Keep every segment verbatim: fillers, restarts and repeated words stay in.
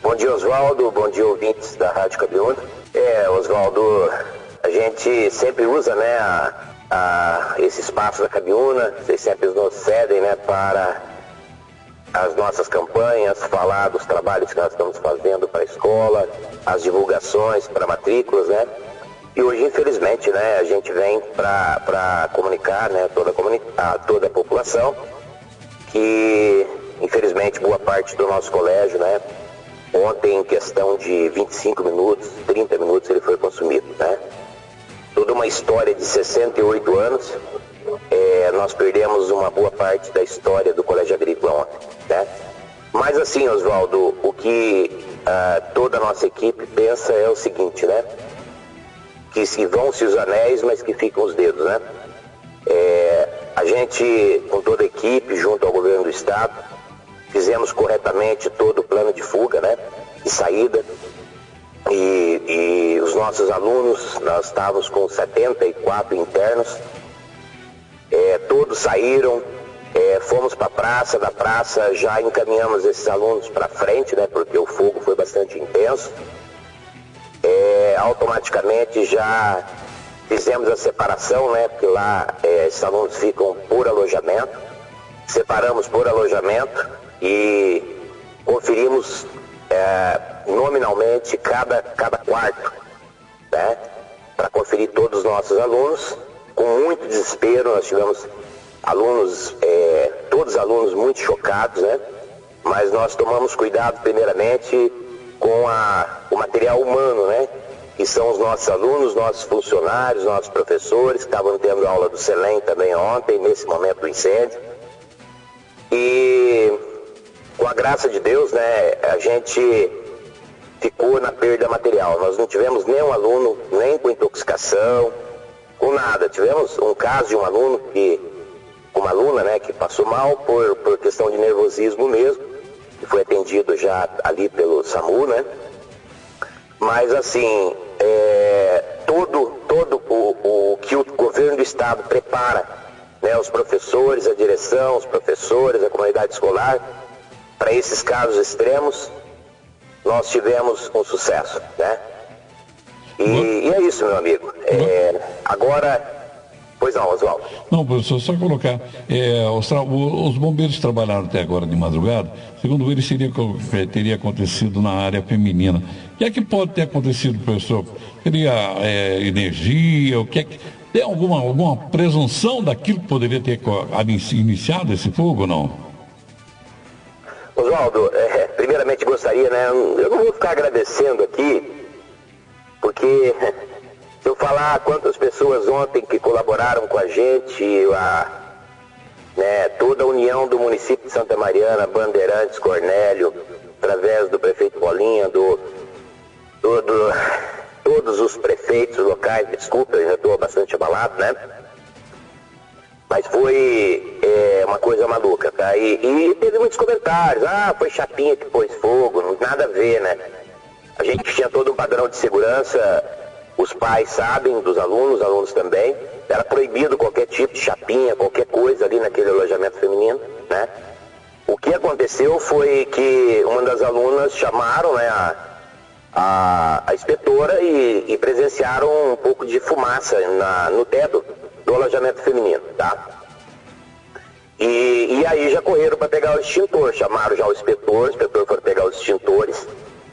Bom dia, Oswaldo. Bom dia, ouvintes da Rádio Cabiúna. É, Oswaldo, a gente sempre usa, né, a, a, esse espaço da Cabiúna, vocês sempre nos cedem, né, para as nossas campanhas, falar dos trabalhos que nós estamos fazendo para a escola, as divulgações para matrículas, né? E hoje, infelizmente, né, a gente vem para comunicar, né, toda a, comuni- a toda a população que, infelizmente, boa parte do nosso colégio, né, ontem, em questão de vinte e cinco minutos, trinta minutos, ele foi consumido, né? Toda uma história de sessenta e oito anos, é, nós perdemos uma boa parte da história do Colégio Agrícola ontem, né? Mas assim, Oswaldo, o que uh, toda a nossa equipe pensa é o seguinte, né? Que se vão-se os anéis, mas que ficam os dedos, né? É, a gente, com toda a equipe, junto ao governo do estado, fizemos corretamente todo o plano de fuga, né? De saída. E, e os nossos alunos, nós estávamos com setenta e quatro internos, é, todos saíram, é, fomos para a praça, da praça já encaminhamos esses alunos para frente, né? Porque o fogo foi bastante intenso. É, automaticamente já fizemos a separação, né? Porque lá é, esses alunos ficam por alojamento, separamos por alojamento e conferimos é, nominalmente cada, cada quarto, né? Para conferir todos os nossos alunos. Com muito desespero, nós tivemos alunos, é, todos os alunos muito chocados, né? Mas nós tomamos cuidado primeiramente com a, o material humano, né? Que são os nossos alunos, nossos funcionários, nossos professores, que estavam tendo aula do SELEM também ontem, nesse momento do incêndio. E com a graça de Deus, né, a gente ficou na perda material. Nós não tivemos nenhum aluno, nem com intoxicação, com nada. Tivemos um caso de um aluno que, uma aluna, né, que passou mal por, por questão de nervosismo mesmo, que foi atendido já ali pelo SAMU, né? Mas assim, é, todo, todo o, o que o governo do estado prepara, né, os professores, a direção, os professores, a comunidade escolar, para esses casos extremos, nós tivemos um sucesso, né? E, e é isso, meu amigo. É, agora, pois não, Oswaldo. Não, professor, só colocar, é, os, tra- os bombeiros trabalharam até agora de madrugada, segundo eles, seria, teria acontecido na área feminina. O que é que pode ter acontecido, professor? Seria é, energia, o que é que... Tem alguma, alguma presunção daquilo que poderia ter iniciado esse fogo ou não? Oswaldo, é, primeiramente gostaria, né, eu não vou ficar agradecendo aqui, porque se eu falar quantas pessoas ontem que colaboraram com a gente, a, né, toda a união do município de Santa Mariana, Bandeirantes, Cornélio, através do prefeito Bolinha, do, do, do, todos os prefeitos locais, desculpa, eu já estou bastante abalado, né? Mas foi é, uma coisa maluca, tá? E, e teve muitos comentários, ah, foi Chapinha que pôs fogo, não, nada a ver, né? A gente tinha todo um padrão de segurança, os pais sabem dos alunos, os alunos também, era proibido qualquer tipo de chapinha, qualquer coisa ali naquele alojamento feminino, né? O que aconteceu foi que uma das alunas chamaram, né, a, a, a inspetora e, e presenciaram um pouco de fumaça na, no teto do alojamento feminino, tá? E, e aí já correram para pegar o extintor, chamaram já o inspetor, o inspetor foi pegar os extintores,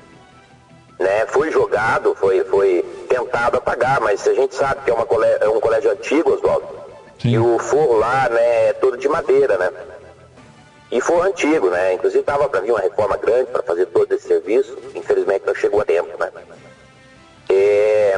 né? Foi jogado, foi, foi tentado apagar, mas a gente sabe que é, uma colégio, é um colégio antigo, Oswaldo, e o forro lá, né, é todo de madeira, né? E forro antigo, né? Inclusive estava para vir uma reforma grande para fazer todo esse serviço, infelizmente não chegou a tempo, né? É...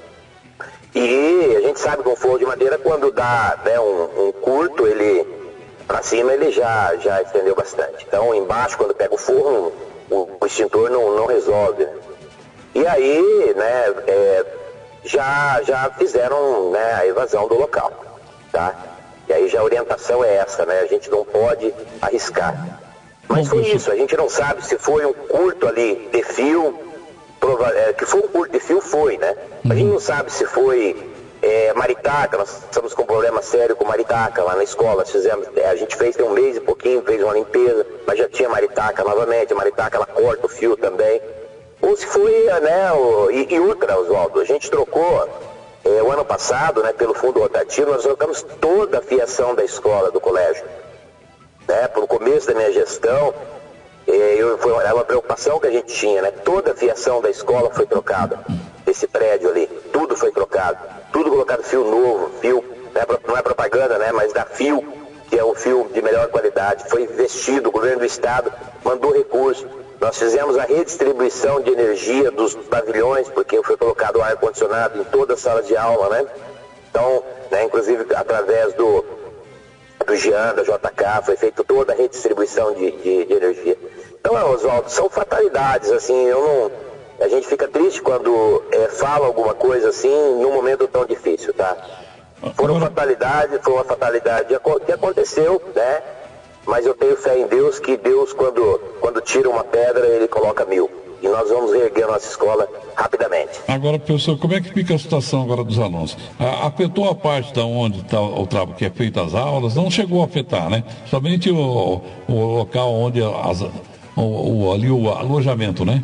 E a gente sabe que o forro de madeira, quando dá, né, um, um curto, ele para cima ele já, já estendeu bastante. Então embaixo, quando pega o forro, o, o extintor não, não resolve, né? E aí, né, é, já, já fizeram, né, a evasão do local, tá? E aí já a orientação é essa, né? A gente não pode arriscar. Mas foi isso, a gente não sabe se foi um curto ali de fio, prova- é, que foi um curto de fio, foi, né? A gente não sabe se foi É, maritaca, nós estamos com um problema sério com maritaca lá na escola. Nós fizemos, a gente fez tem um mês e pouquinho, fez uma limpeza, mas já tinha maritaca novamente. A maritaca ela corta o fio também. Ou se foi, né, o, e, e outra, Oswaldo, a gente trocou é, o ano passado, né, pelo fundo rotativo, nós trocamos toda a fiação da escola, do colégio. Né, por começo da minha gestão, é, eu, foi, era uma preocupação que a gente tinha, né, toda a fiação da escola foi trocada, desse prédio ali, tudo foi trocado, tudo colocado fio novo, fio, né, não é propaganda, né, mas da fio, que é o fio de melhor qualidade, foi investido, o governo do estado mandou recurso. Nós fizemos a redistribuição de energia dos pavilhões, porque foi colocado ar-condicionado em todas as salas de aula, né? Então, né, inclusive através do, do Jean, da J K, foi feita toda a redistribuição de, de, de energia. Então, Oswaldo, são fatalidades, assim, eu não... A gente fica triste quando é, fala alguma coisa assim, num momento tão difícil, tá? Foram fatalidades, foi uma fatalidade que aconteceu, né? Mas eu tenho fé em Deus, que Deus, quando, quando tira uma pedra, Ele coloca mil. E nós vamos reerguer a nossa escola rapidamente. Agora, professor, como é que fica a situação agora dos alunos? A, afetou a parte da onde está o trabalho que é feito as aulas? Não chegou a afetar, né? Somente o, o local onde as, o, o, ali o alojamento, né?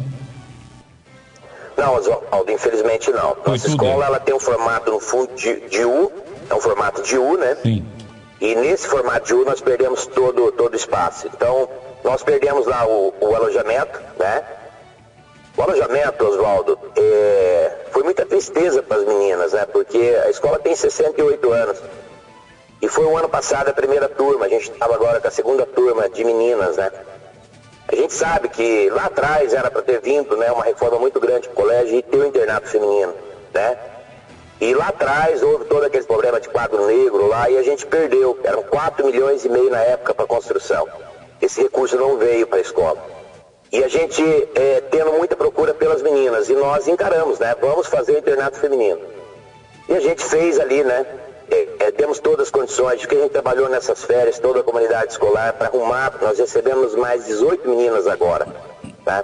Não, Oswaldo, infelizmente não. Foi Nossa tudo, escola é? ela tem um formato no fundo de, de U, é um formato de U, né? Sim. E nesse formato de U nós perdemos todo, todo o espaço. Então, nós perdemos lá o, o alojamento, né? O alojamento, Oswaldo, é, foi muita tristeza para as meninas, né? Porque a escola tem sessenta e oito anos. E foi o ano passado a primeira turma, a gente estava agora com a segunda turma de meninas, né? A gente sabe que lá atrás era para ter vindo, né, uma reforma muito grande para o colégio e ter o internato feminino, né? E lá atrás houve todo aquele problema de quadro negro lá e a gente perdeu. Eram quatro milhões e meio na época para construção. Esse recurso não veio para a escola. E a gente é, tendo muita procura pelas meninas. E nós encaramos, né? Vamos fazer o internato feminino. E a gente fez ali, né? É, é, temos todas as condições, porque a gente trabalhou nessas férias, toda a comunidade escolar, para arrumar. Nós recebemos mais dezoito meninas agora, tá?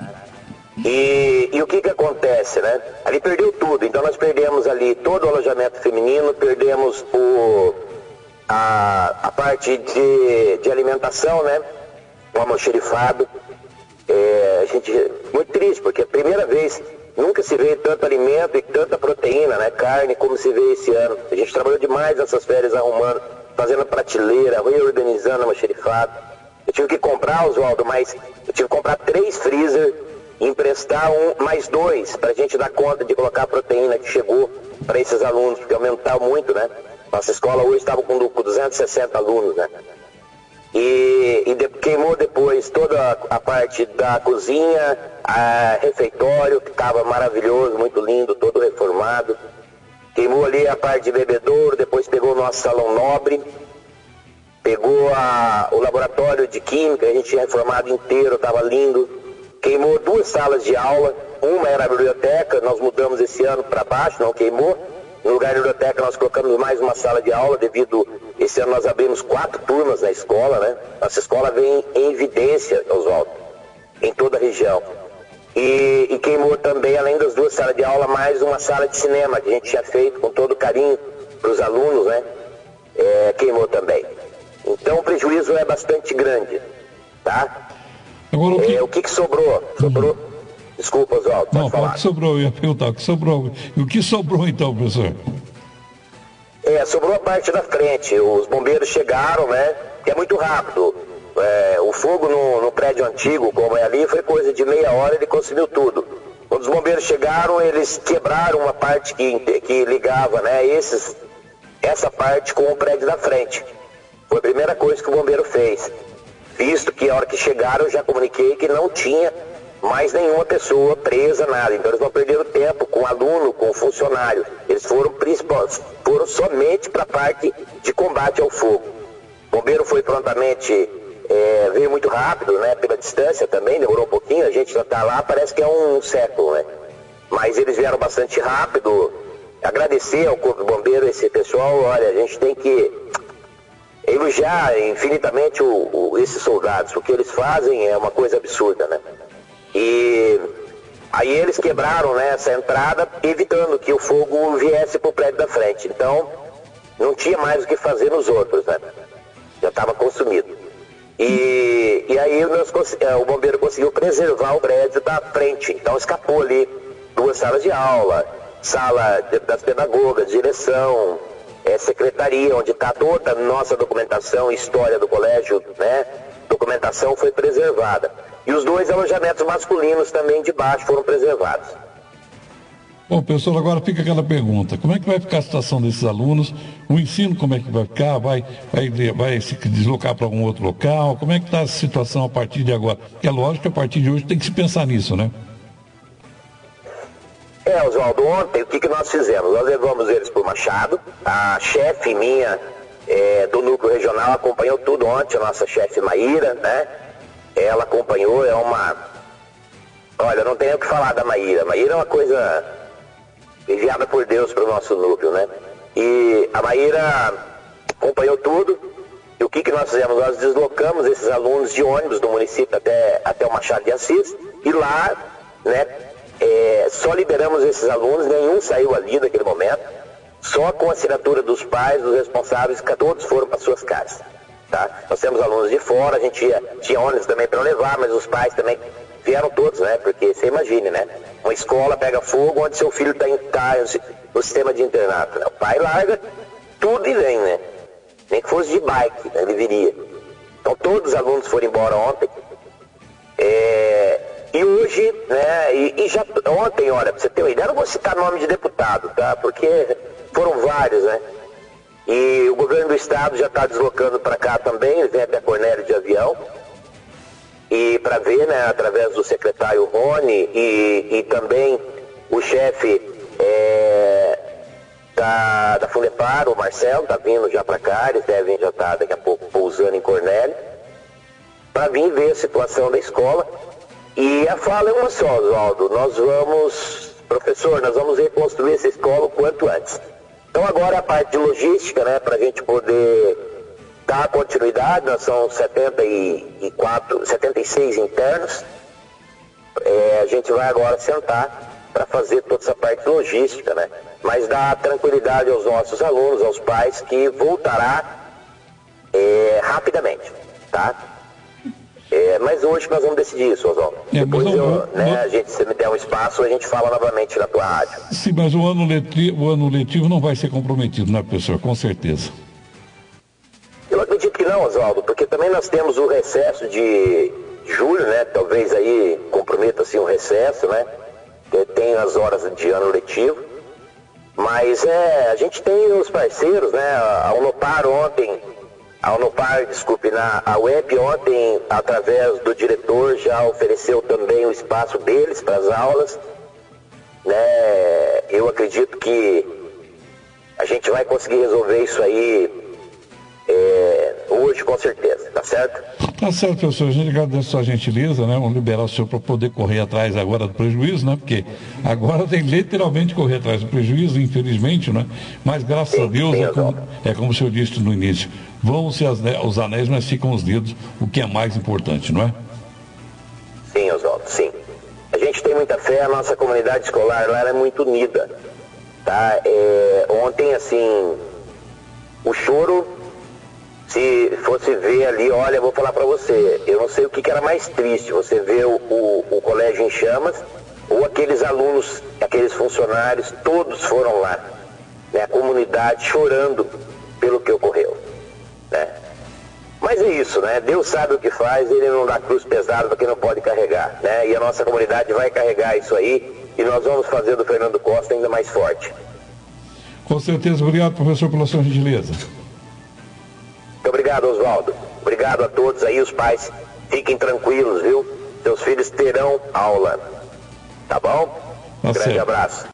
E, e o que que acontece, né? Ali perdeu tudo, então nós perdemos ali todo o alojamento feminino, perdemos o, a, a parte de, de alimentação, né? O almoxerifado. É, a gente, muito triste, porque é a primeira vez, nunca se vê tanto alimento e tanta proteína, né? Carne, como se vê esse ano. A gente trabalhou demais nessas férias arrumando, fazendo prateleira, reorganizando o almoxerifado. Eu tive que comprar, Oswaldo, mas eu tive que comprar três freezer, emprestar um, mais dois, para a gente dar conta de colocar a proteína que chegou para esses alunos, porque aumentou muito, né? Nossa escola hoje estava com duzentos e sessenta alunos, né? E, e de, queimou depois toda a, a parte da cozinha, a refeitório, que estava maravilhoso, muito lindo, todo reformado. Queimou ali a parte de bebedouro, depois pegou o nosso salão nobre, pegou a, o laboratório de química, a gente tinha reformado inteiro, estava lindo. Queimou duas salas de aula, uma era a biblioteca, nós mudamos esse ano para baixo, não queimou. No lugar da biblioteca nós colocamos mais uma sala de aula, devido, esse ano nós abrimos quatro turmas na escola, né? Nossa escola vem em evidência, Oswaldo, em toda a região. E, e queimou também, além das duas salas de aula, mais uma sala de cinema, que a gente tinha feito com todo carinho para os alunos, né? É, queimou também. Então o prejuízo é bastante grande, tá? Agora, o, que... É, o que que sobrou? Sobrou... Uhum. Desculpa, Oswaldo, pode Não, falar. o que sobrou, eu ia perguntar, o que sobrou? E o que sobrou então, professor? É, sobrou a parte da frente, os bombeiros chegaram, né, que é muito rápido. É, o fogo no, no prédio antigo, como é ali, foi coisa de meia hora, ele consumiu tudo. Quando os bombeiros chegaram, eles quebraram uma parte que, que ligava, né, esses, essa parte com o prédio da frente. Foi a primeira coisa que o bombeiro fez. Visto que a hora que chegaram, eu já comuniquei que não tinha mais nenhuma pessoa presa, nada. Então eles não perderam tempo com aluno, com funcionário. Eles foram, foram somente para a parte de combate ao fogo. O bombeiro foi prontamente, é, veio muito rápido, né? Pela distância também, demorou um pouquinho. A gente já está lá, parece que é um século, né? Mas eles vieram bastante rápido. Agradecer ao Corpo de Bombeiro, esse pessoal, olha, a gente tem que elogiar infinitamente o, o, esses soldados. O que eles fazem é uma coisa absurda, né? E Aí eles quebraram, né, essa entrada, evitando que o fogo viesse para o prédio da frente. Então, não tinha mais o que fazer nos outros, né? Já estava consumido. E, e aí nós, o bombeiro conseguiu preservar o prédio da frente. Então escapou ali duas salas de aula, sala das pedagogas, direção, é, secretaria, onde está toda a nossa documentação e história do colégio, né? Documentação foi preservada. E os dois alojamentos masculinos também de baixo foram preservados. Bom, professor, agora fica aquela pergunta, como é que vai ficar a situação desses alunos? O ensino como é que vai ficar? Vai, vai, vai se deslocar para algum outro local? Como é que está a situação a partir de agora? Porque é lógico que a partir de hoje tem que se pensar nisso, né? É, Oswaldo, ontem o que, que nós fizemos? Nós levamos eles para o Machado, a chefe minha é, do núcleo regional acompanhou tudo ontem, a nossa chefe Maíra, né? Ela acompanhou, é uma... Olha, não tenho o que falar da Maíra. Maíra é uma coisa enviada por Deus para o nosso núcleo, né? E a Maíra acompanhou tudo. E o que, que nós fizemos? Nós deslocamos esses alunos de ônibus do município até, até o Machado de Assis. E lá, né, é, só liberamos esses alunos, nenhum saiu ali naquele momento. Só com a assinatura dos pais, dos responsáveis, que todos foram para suas casas. Tá? Nós temos alunos de fora, a gente ia, tinha ônibus também para levar, mas os pais também vieram todos, né? Porque você imagine, né? Uma escola pega fogo onde seu filho está tá no sistema de internato. Né? O pai larga tudo e vem, né? Nem que fosse de bike, né? Ele viria. Então todos os alunos foram embora ontem. É, e hoje, né? E, e já ontem, olha, pra você ter uma ideia, eu não vou citar nome de deputado, tá? Porque foram vários, né? E o governo do estado já está deslocando para cá também, ele vem até Cornélio de avião. E para ver, né, através do secretário Rony e, e também o chefe é, da, da Fundepar, o Marcelo, está vindo já para cá, eles devem já estar daqui a pouco pousando em Cornélio, para vir ver a situação da escola. E a fala é uma só, Oswaldo, nós vamos, professor, nós vamos reconstruir essa escola o quanto antes. Então agora a parte de logística, né, para a gente poder dar continuidade, nós são setenta e quatro, setenta e seis internos, é, a gente vai agora sentar para fazer toda essa parte logística, né, mas dá tranquilidade aos nossos alunos, aos pais, que voltará é, rapidamente, tá? É, mas hoje nós vamos decidir isso, Oswaldo. É, Depois eu, eu, né, a gente, se me der um espaço, a gente fala novamente na tua rádio. Sim, mas o ano letivo, o ano letivo não vai ser comprometido, né, professor? Com certeza. Eu acredito que não, Oswaldo, porque também nós temos o recesso de julho, né? Talvez aí comprometa-se um recesso, né? Tem as horas de ano letivo. Mas é, a gente tem os parceiros, né? A Unopar ontem... A Unopar, desculpe, na, a U E P ontem, através do diretor, já ofereceu também o espaço deles para as aulas. Né? Eu acredito que a gente vai conseguir resolver isso aí é, hoje, com certeza, tá certo? Tá certo, professor. A gente agradece a sua gentileza, né? Vamos liberar o senhor para poder correr atrás agora do prejuízo, né? Porque agora tem literalmente correr atrás do prejuízo, infelizmente, né? Mas graças sim, a Deus, sim, é, como, é como o senhor disse no início, vão-se os anéis, mas ficam os dedos, o que é mais importante, não é? Sim, Oswaldo, sim. A gente tem muita fé, a nossa comunidade escolar lá é muito unida, tá? É, ontem, assim, o choro, se fosse ver ali, olha, eu vou falar para você, eu não sei o que, que era mais triste, você ver o, o, o colégio em chamas, ou aqueles alunos, aqueles funcionários, todos foram lá, né? A comunidade chorando pelo que ocorreu, né? Mas é isso, né? Deus sabe o que faz, ele não dá cruz pesada para quem não pode carregar, né? E a nossa comunidade vai carregar isso aí, e nós vamos fazer do Fernando Costa ainda mais forte. Com certeza. Obrigado, professor, pela sua gentileza. Muito obrigado, Oswaldo. Obrigado a todos aí, os pais. Fiquem tranquilos, viu? Seus filhos terão aula. Tá bom? Tá Grande certo. abraço.